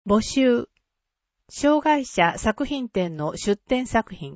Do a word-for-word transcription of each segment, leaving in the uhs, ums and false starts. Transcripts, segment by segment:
募集。障害者作品展の出展作品。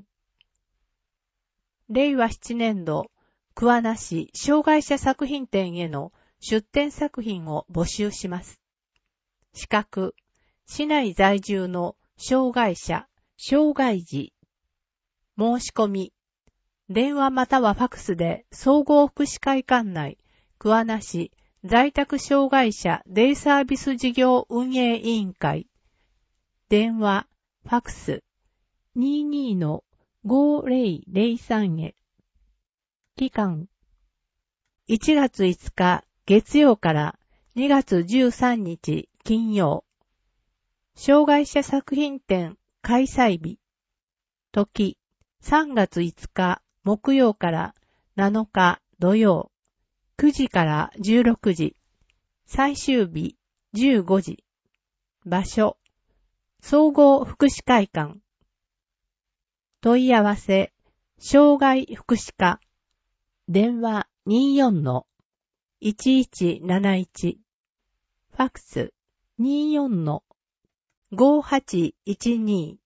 れいわななねん度、桑名市障害者作品展への出展作品を募集します。資格。市内在住の障害者、障害児。申し込み。電話またはファクスで総合福祉会館内、桑名市在宅障害者デイサービス事業運営委員会。電話、ファクス、にじゅうにのごーぜろぜろさん へ。期間、いちがついつか月曜からにがつじゅうさんにち金曜。障害者作品展開催日。時、さんがついつか木曜からなのか土曜。くじからじゅうろくじ。最終日じゅうごじ。場所、総合福祉会館。問い合わせ、障害福祉課。電話にじゅうよんのいちいちなないち。ファクスにじゅうよんのごーはちいちに。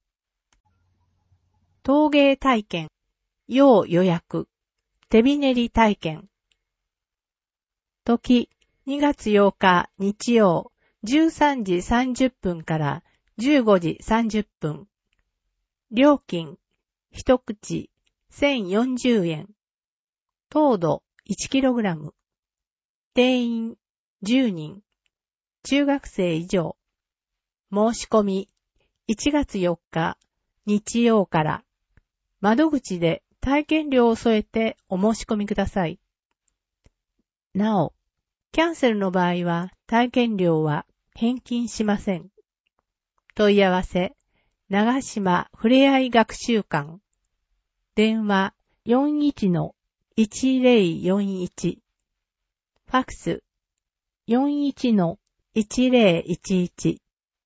陶芸体験、要予約、手びねり体験。時、にがつようか日曜、じゅうさんじさんじゅっぷんからじゅうごじさんじゅっぷん。料金、一口せんよんじゅうえん。糖度 いちキログラム。定員じゅうにん。中学生以上。申し込み、いちがつよっか日曜から。窓口で体験料を添えてお申し込みください。なお、キャンセルの場合は体験料は返金しません。問い合わせ、長島ふれあい学習館。電話よんいちのいちぜろよんいち。ファクスよんいちのいちぜろいちいち。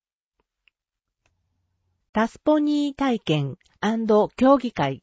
タスポニー体験&協議会。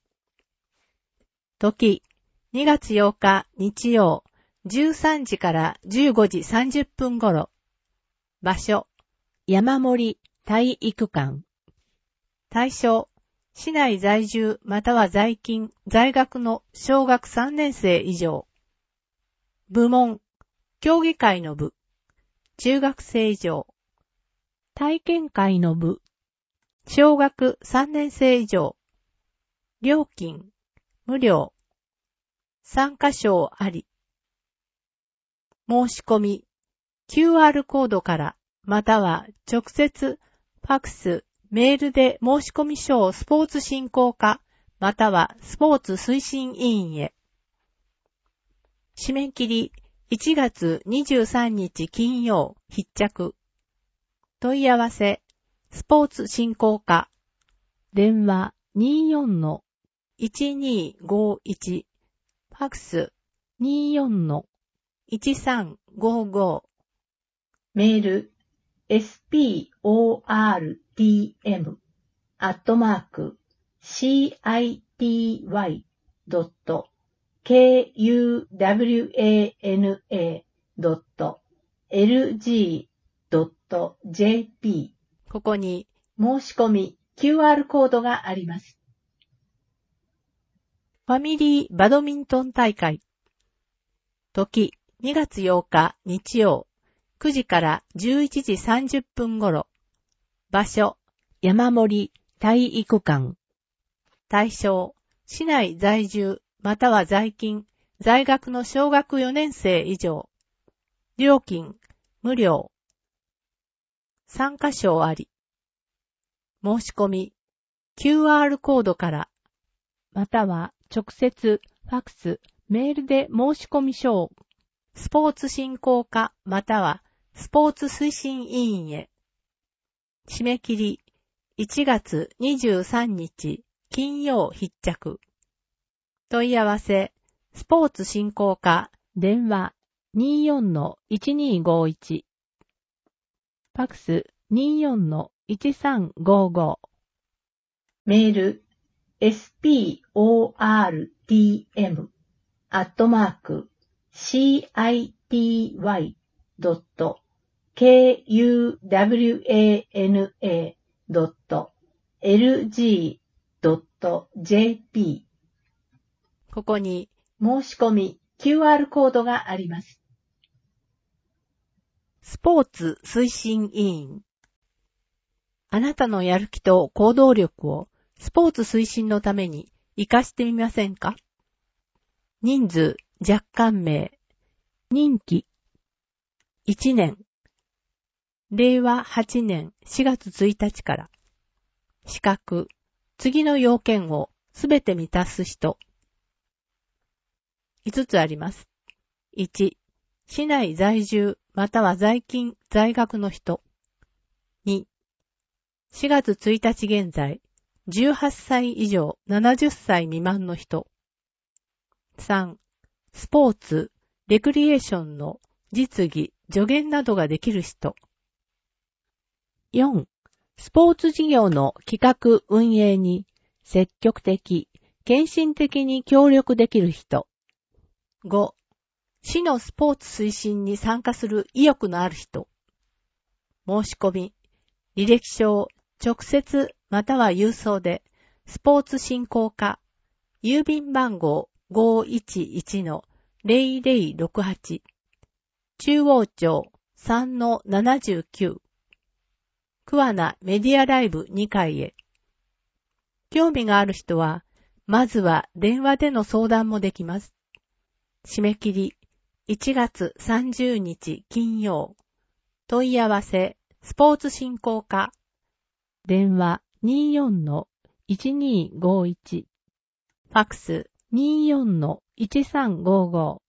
時、にがつようか日曜、じゅうさんじからじゅうごじさんじゅっぷん頃。場所、山森体育館。対象、市内在住または在勤、在学の小学さんねんせい以上。部門、協議会の部、中学生以上。体験会の部、小学さんねんせい以上。料金、無料。参加賞あり。申し込み、キューアール コードからまたは直接、ファクス、メールで申し込み書をスポーツ振興課またはスポーツ推進委員へ。締め切りいちがつにじゅうさんにち金曜必着。問い合わせ、スポーツ振興課。電話にじゅうよんのいちにごいち。ファクスにじゅうよんのいちさんごご。メール、エスピーオーアールティーエム アットマーク シーアイティーワイ ドット ケーユーダブリューエーエヌエー ドット エルジー ドット ジェーピー。ここに申し込み キューアール コードがあります。ファミリーバドミントン大会。時、にがつようか日曜、くじからじゅういちじさんじゅっぷん頃。場所、山森体育館。対象、市内在住または在勤、在学の小学よねんせい以上。料金、無料。参加賞あり。申し込み、キューアール コードから、または直接、ファクス、メールで申し込み書を、スポーツ振興課またはスポーツ推進委員へ。締め切りいちがつにじゅうさんにち金曜必着。問い合わせスポーツ振興課電話にじゅうよんのいちにごいち。ファクスにじゅうよんのいちさんごご。メール エスピーオーアールティーエム アットマークシーアイティーワイ ドットケーユーダブリューエーエヌエードットエルジードットジェーピー ここに申し込み キューアール コードがあります。スポーツ推進委員。あなたのやる気と行動力をスポーツ推進のために活かしてみませんか？人数、若干名。任期。いちねん。れいわはちねんしがつついたちから。資格。次の要件をすべて満たす人。いつつあります。いち、市内在住または在勤在学の人。に、しがつついたち現在、じゅうはっさい以上ななじゅっさい未満の人。さん、スポーツ、レクリエーションの実技、助言などができる人。よん、スポーツ事業の企画運営に積極的、献身的に協力できる人。ご、市のスポーツ推進に参加する意欲のある人。申し込み、履歴書を直接または郵送で、スポーツ振興課、郵便番号 ごーいちいちのぜろぜろろくはち、中央町 さんのななじゅうきゅう、桑名メディアライブにかいへ。興味がある人は、まずは電話での相談もできます。締め切り、いちがつさんじゅうにち金曜。問い合わせ、スポーツ振興課。電話 にじゅうよんのいちにーごいち。ファックス にじゅうよんのいちさんごご。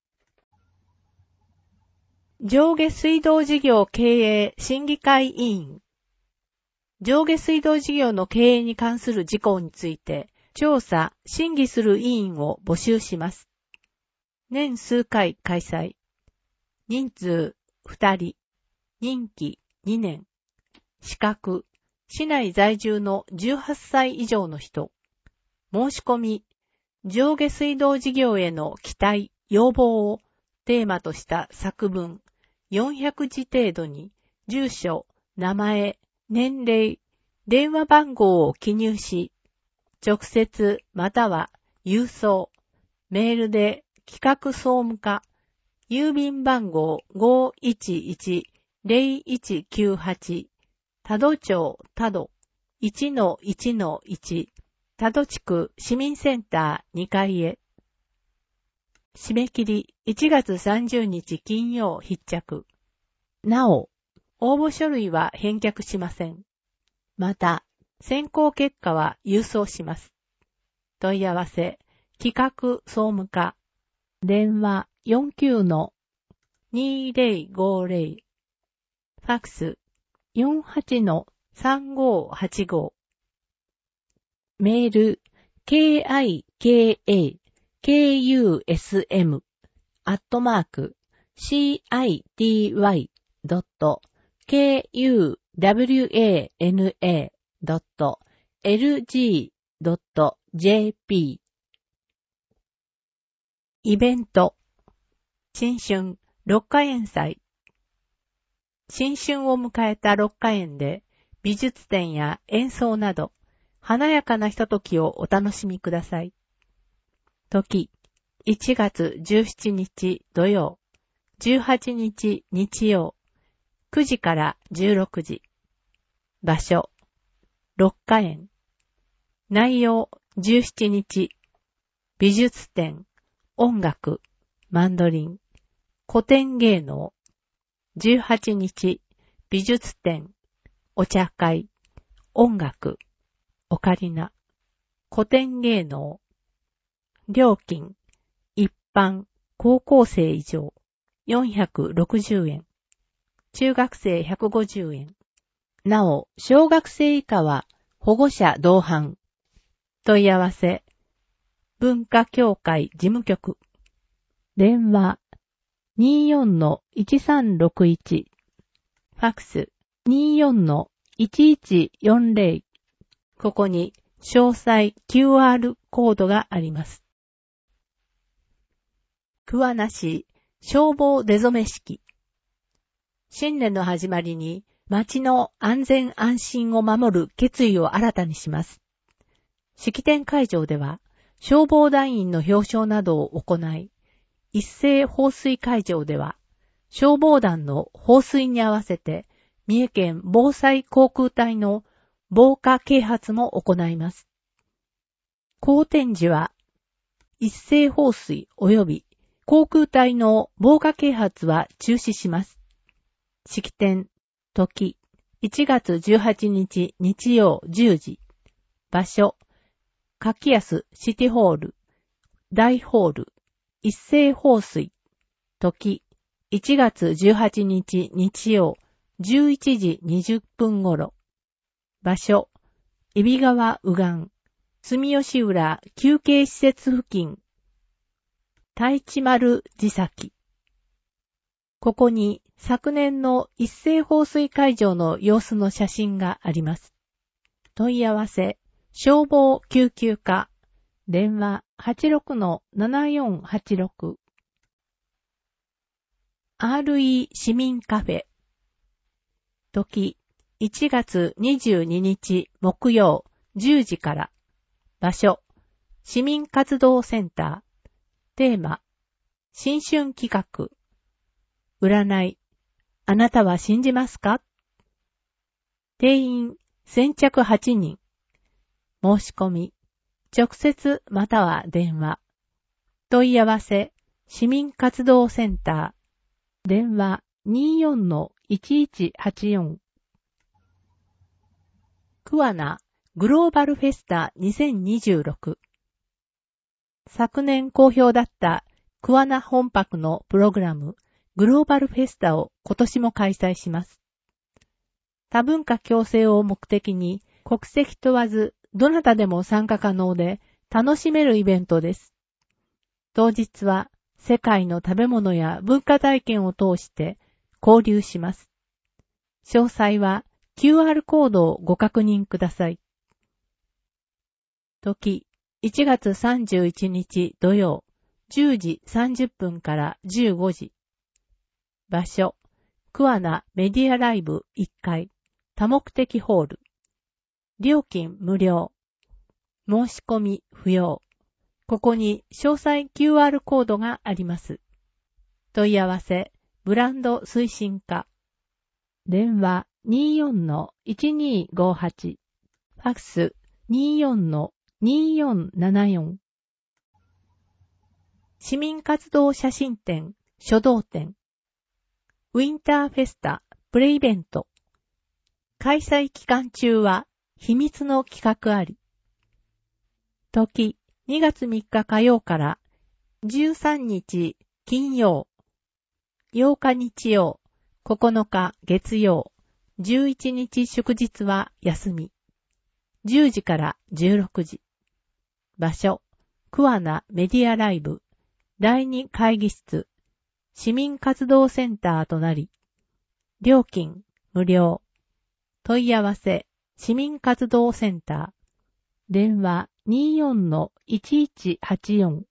上下水道事業経営審議会委員。上下水道事業の経営に関する事項について、調査、審議する委員を募集します。年数回開催。人数ふたり。任期にねん。資格、市内在住のじゅうはっさい以上の人。申し込み、上下水道事業への期待、要望をテーマとした作文よんひゃくじ程度に、住所、名前、年齢、電話番号を記入し、直接または郵送、メールで企画総務課、郵便番号 ごーいちいちぜろいちきゅうはち、多度町多度 いちのいちのいち、多度地区市民センターにかいへ。締め切りいちがつさんじゅうにち金曜必着。なお、応募書類は返却しません。また、選考結果は郵送します。問い合わせ、企画総務課、電話 よんきゅうのにぜろごぜろ、ファックス よんはちのさんごはちご、メール ケーアイケーエーケーユーエスエム アットマーク シーアイティーワイ ドット ケーユーダブリューエーエヌエー ドット エルジー ドット ジェーピー。 イベント、新春六花園祭。新春を迎えた六花園で美術展や演奏など華やかなひとときをお楽しみください。時、いちがつじゅうしちにち土曜、じゅうはちにち日曜、くじからじゅうろくじ。場所、六花園。内容、じゅうしちにち。美術展、音楽、マンドリン、古典芸能。じゅうはちにち、美術展、お茶会、音楽、オカリナ、古典芸能。料金、一般、高校生以上、よんひゃくろくじゅうえん。中学生ひゃくごじゅうえん。なお、小学生以下は保護者同伴。問い合わせ、文化協会事務局。電話、にじゅうよんのいちさんろくいち。ファックス、にじゅうよんのいちいちよんぜろ。ここに詳細 キューアール コードがあります。桑名市消防出初め式。 新年の始まりに町の安全安心を守る決意を新たにします。式典会場では消防団員の表彰などを行い、一斉放水会場では消防団の放水に合わせて三重県防災航空隊の防火啓発も行います。後展時は一斉放水及び航空隊の防火啓発は中止します。式典、時、いちがつじゅうはちにち日曜じゅうじ。場所、柿安シティホール、大ホール、一斉放水。時、いちがつじゅうはちにち日曜じゅういちじにじゅっぷん頃。場所、揖斐川右岸、住吉浦休憩施設付近。太一丸地崎。ここに昨年の一斉放水会場の様子の写真があります。問い合わせ、消防救急課、電話 はちろくのななよんはちろく。アールイー 市民カフェ。時、いちがつにじゅうににち木曜じゅうじから。場所、市民活動センター。テーマ、新春企画。占い、あなたは信じますか？定員先着はちにん。申し込み、直接または電話。問い合わせ、市民活動センター。電話 にじゅうよんのいちいちはちよん。桑名グローバルフェスタにせんにじゅうろく。昨年好評だった桑名本泊のプログラムグローバルフェスタを今年も開催します。多文化共生を目的に国籍問わずどなたでも参加可能で楽しめるイベントです。当日は世界の食べ物や文化体験を通して交流します。詳細は キューアール コードをご確認ください。時、いちがつさんじゅういちにち土曜じゅうじさんじゅっぷんからじゅうごじ。場所、桑名メディアライブいっかい、多目的ホール。料金無料。申し込み不要。ここに詳細 キューアール コードがあります。問い合わせ、ブランド推進課。電話 にじゅうよんのいちにーごはち。ファックス にじゅうよんのにーよんななよん。市民活動写真展、書道展。ウィンターフェスタ、プレイベント。開催期間中は秘密の企画あり。時、にがつみっか火曜からじゅうさんにち金曜、ようか日曜、ここのか月曜、じゅういちにち祝日は休み。じゅうじからじゅうろくじ。場所、桑名メディアライブ、だいに会議室、市民活動センターとなり、料金無料。問い合わせ、市民活動センター。電話 にじゅうよんのいちいちはちよん。